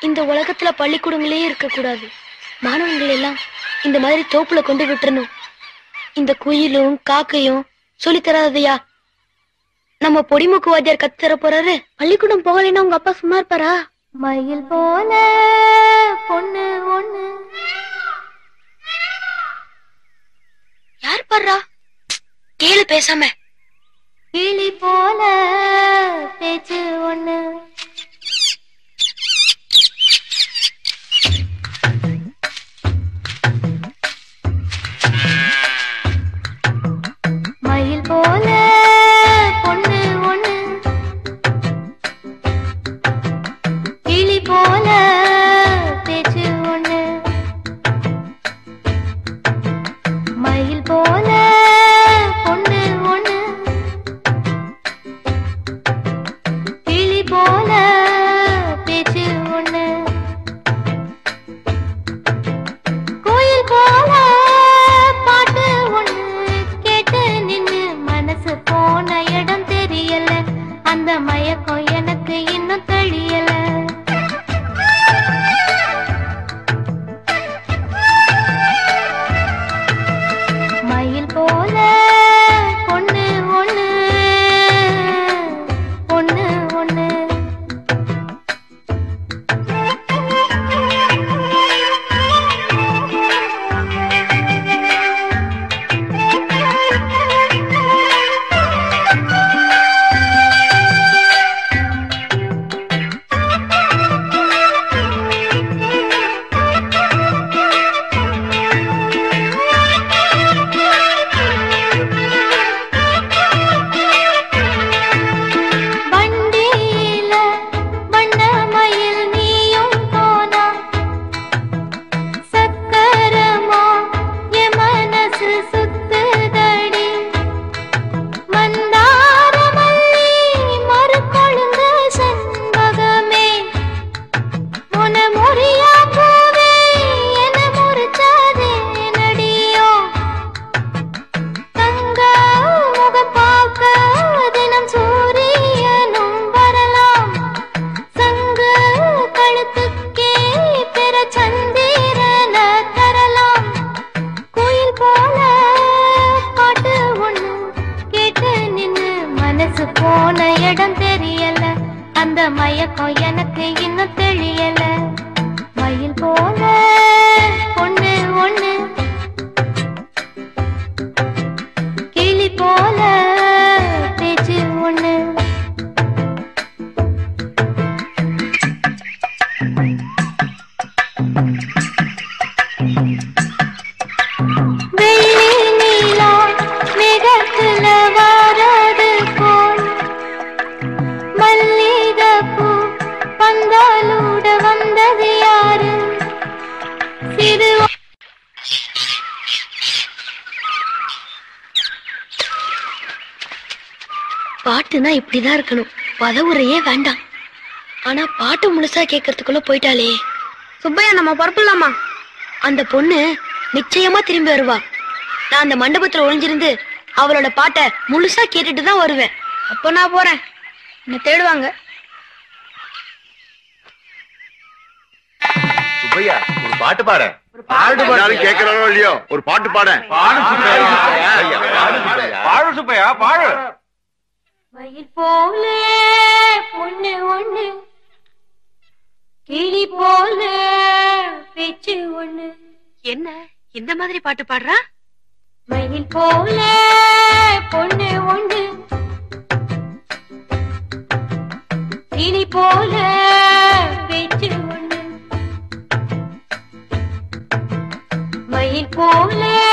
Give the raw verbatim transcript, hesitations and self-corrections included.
இந்த உலகத்துல பள்ளிக்கூடங்களே இருக்க கூடாது. மாணவர்கள் எல்லாம் இந்த மாதிரி தோப்புல கொண்டு விட்டுறணும். இந்த குயிலும் காக்கையும் சொல்லி தராதையா நம்ம பொடிமுக்கு வாத்தியார் கத்து தர போறாரு. பள்ளிக்கூடம் போகலைன்னா உங்க அப்பா சும்மா இருப்பாரா? மயில் போல பொண்ணு ஒண்ணு. யார் பாடுறா? கேளு பேசாம. கிளி போல பேச்சு ஒண்ணு. மயில் போல பொண்ணு ஒண்ணு. கிளி போல பேச்சு ஒண்ணு. மயில் போல பொண்ணு ஒண்ணு. கிளி போல பேச்சு ஒண்ணு. கோயில் போல பாட்டு ஒண்ணு. கேட்டு நின்னு மனசு போன இடம் தெரியல. அந்த மயக்கம் எனக்கு இன்னும் தெரியல. மயில் போல பொண்ணு ஒண்ணு. பொண்ணு ஒண்ணு. வண்டியில வண்ண மயில் நீயும் போனா. சக்கரமா என் மனசு சுத்துதடி. மந்தார மல்லி மறுக்கொழுந்து செண்பகமே. உன முறியா பூவே என முறிச்சாதே நடியோ. தங்க முகம் பார்க்க தினம் சூரியனும் வரலாம். சங்கு கழுத்துக்கே பெற சந்திரன தரலாம். கோயில் போல பாட்டு ஒண்ணு. கேட்டு நின்னு மனசு போன இடம் தெரியல. அந்த மயக்கம் எனக்கு இன்னும் தெரியல. மயில் போல பொண்ணு ஒண்ணு. கிளி போல பேச்சு ஒண்ணு. வெள்ளி நீலா மேகத்துல வாரது போல். மல்லிகைப்பூ பந்தாலூட வந்தது யாரு? சிறு பாட்டுனா இப்படிதான் இருக்கணும். பதவுரையே வேண்டாம். ஆனா பாட்டு முழுசா கேட்கறதுக்குள்ள போயிட்டாலே. சுப்பையா நம்ம பரப்பலாமா? அந்த பொண்ணு நிச்சயமா திரும்பி வருவா. நான் அந்த மண்டபத்துல ஒளிஞ்சிருந்து அவளோட பாட்டை முழுசா கேட்டுட்டு தான் வருவேன். அப்ப நான் போறேன். என்ன தேடுவாங்க. சுப்பையா ஒரு பாட்டு பாடு. பாட்டு கேட்கறானோ இல்லையோ ஒரு பாட்டு பாட. பாடு சுப்பையா பாடு. மயில் போல பொண்ணு ஒண்ணு. கிளி போல பேச்சு ஒண்ணு. என்ன இந்த மாதிரி பாட்டு பாடுறா? மயில் போல பொண்ணு ஒண்ணு. கிளி போல பேச்சு ஒண்ணு. மயில் போல